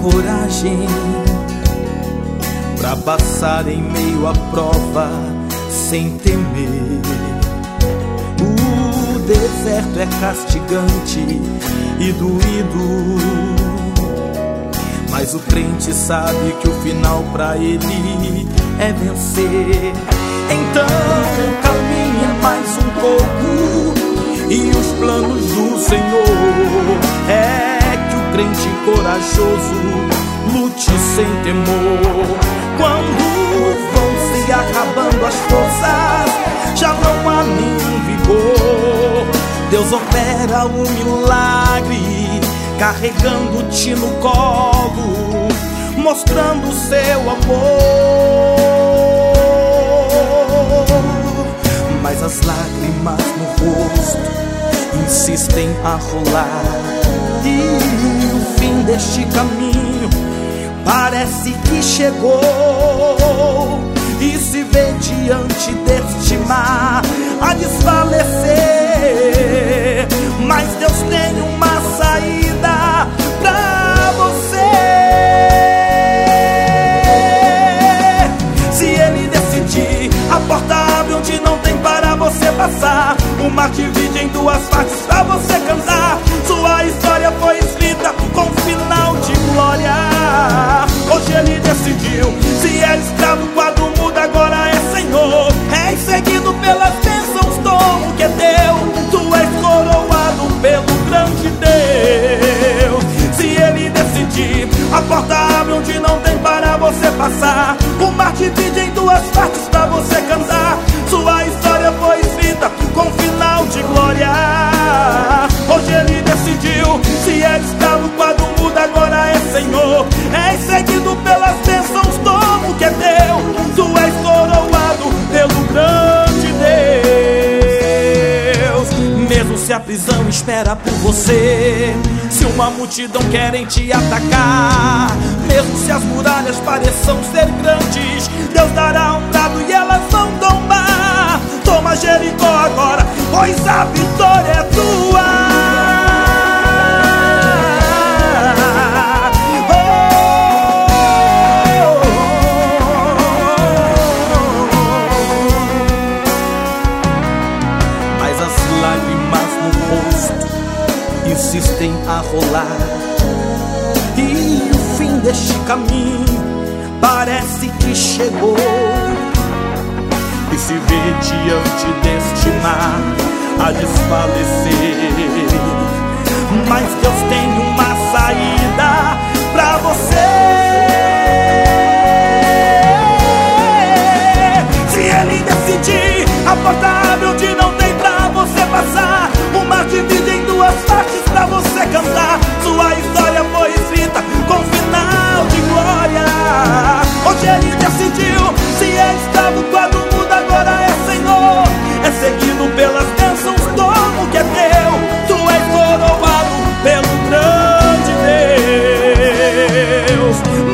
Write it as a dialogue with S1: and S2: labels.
S1: coragem pra passar em meio à prova sem temer. O deserto é castigante e doído, mas o crente sabe que o final pra ele é vencer. Então caminha mais um pouco e os planos do Senhor é que o crente corajoso lute sem temor. Quando vão se acabando as forças, já não há nenhum vigor, Deus opera um milagre, carregando-te no colo, mostrando o seu amor. Mas as lágrimas no rosto insistem a rolar, e o fim deste caminho parece que chegou, e se vê diante deste mar a desfalecer. Mas Deus tem uma saída pra você. Se Ele decidir, a porta abre onde não tem para você passar. O mar divide em duas partes pra você cantar. Sua história foi escrita com final de glória. Hoje Ele decidiu, se é escravo quando muda, agora é Senhor. És seguido pelas bênçãos, dom que é teu. Tu és coroado pelo grande Deus. Se Ele decidir, a porta abre onde não tem para você passar. O mar divide em duas partes pra você cantar. Sua história foi escrita com final de glória. Hoje Ele decidiu, se é escravo quando muda, agora é Senhor. És seguido pelas bênçãos, dom que é teu. Tu és coroado pelo grande Deus. Mesmo se a prisão espera por você, se uma multidão querem te atacar, mesmo se as muralhas pareçam ser grandes, Deus dará um brado e elas vão tombar. Toma Jericó agora, pois a vitória é tua. Insistem a rolar, e o fim deste caminho parece que chegou, e se vê diante deste mar a desfalecer. Mas Deus tem uma saída pra você. Se Ele decidir, a porta abre onde não tem pra você passar. O mar divide em duas partes pra você cantar. Sua história foi escrita com final de glória. Hoje Ele decidiu, se é escravo quando muda, agora é Senhor. É seguido pelas bênçãos, como que é teu. Tu és coroado pelo grande Deus.